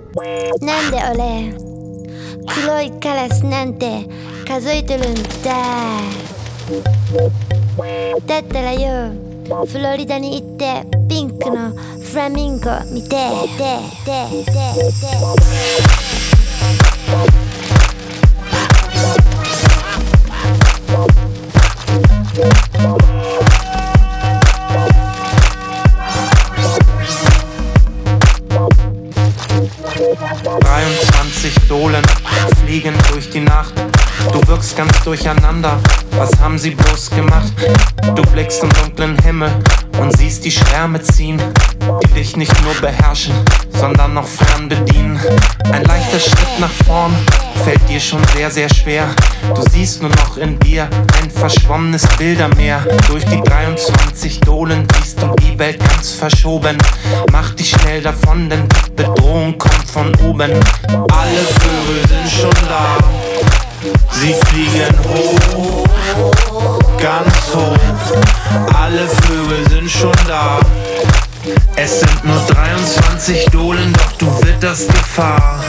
なんで俺黒いカラスなんて数えてるんだ。だったらよ、フロリダに行ってピンクのフラミンゴ見て Dolen fliegen durch die Nacht. Du wirkst ganz durcheinander, was haben sie bloß gemacht? Du blickst im dunklen Himmel und siehst die Schwärme ziehen, die dich nicht nur beherrschen, sondern noch fern bedienen. Ein leichter Schritt nach vorn fällt dir schon sehr, sehr schwer. Du siehst nur noch in dir ein verschwommenes Bildermeer. Durch die 23 Dolen siehst du die Welt ganz verschoben. Mach dich schnell davon, denn die Bedrohung kommt von oben. Alle Vögel sind schon da, sie fliegen hoch, ganz hoch. Alle Vögel sind schon da. Es sind nur 23 Dolen, doch du witterst Gefahr.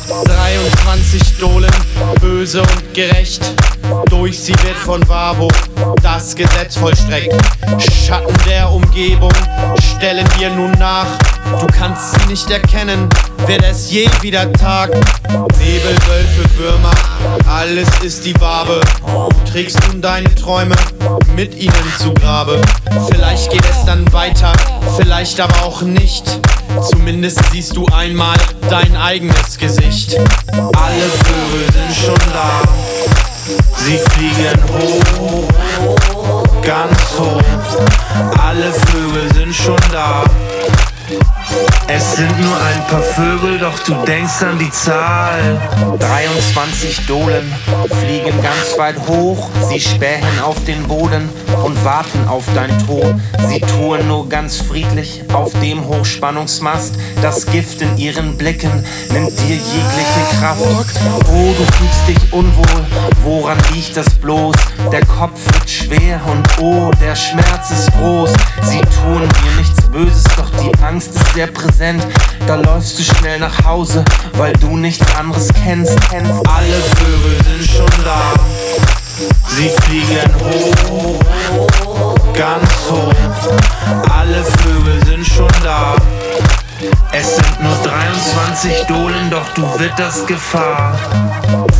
23 Dolen, böse und gerecht. Durch sie wird von Wabo das Gesetz vollstreckt. Schatten der Umgebung stellen dir nun nach. Du kannst sie nicht erkennen, wird es je wieder Tag. Nebel, Wölfe, Würmer, alles ist die Wabe. Trägst nun deine Träume mit ihnen zu Grabe. Vielleicht geht es dann weiter, vielleicht aber auch nicht. Zumindest siehst du einmal dein eigenes Gesicht. Alle Vögel sind schon da, sie fliegen hoch, ganz hoch. Alle Vögel sind schon da. Es sind nur ein paar Vögel, doch du denkst an die Zahl. 23 Dolen fliegen ganz weit hoch. Sie spähen auf den Boden und warten auf dein Tod. Sie tun nur ganz friedlich auf dem Hochspannungsmast. Das Gift in ihren Blicken nimmt dir jegliche Kraft. Oh, du fühlst dich unwohl, woran liegt das bloß? Der Kopf wird schwer und oh, der Schmerz ist groß. Sie tun dir nichts Böses, doch die Angst ist sehr präsent. Da läufst du schnell nach Hause, weil du nichts anderes kennst. Alle Vögel sind schon da, sie fliegen hoch, ganz hoch. Alle Vögel sind schon da. Es sind nur 23 Dolen, doch du witterst Gefahr.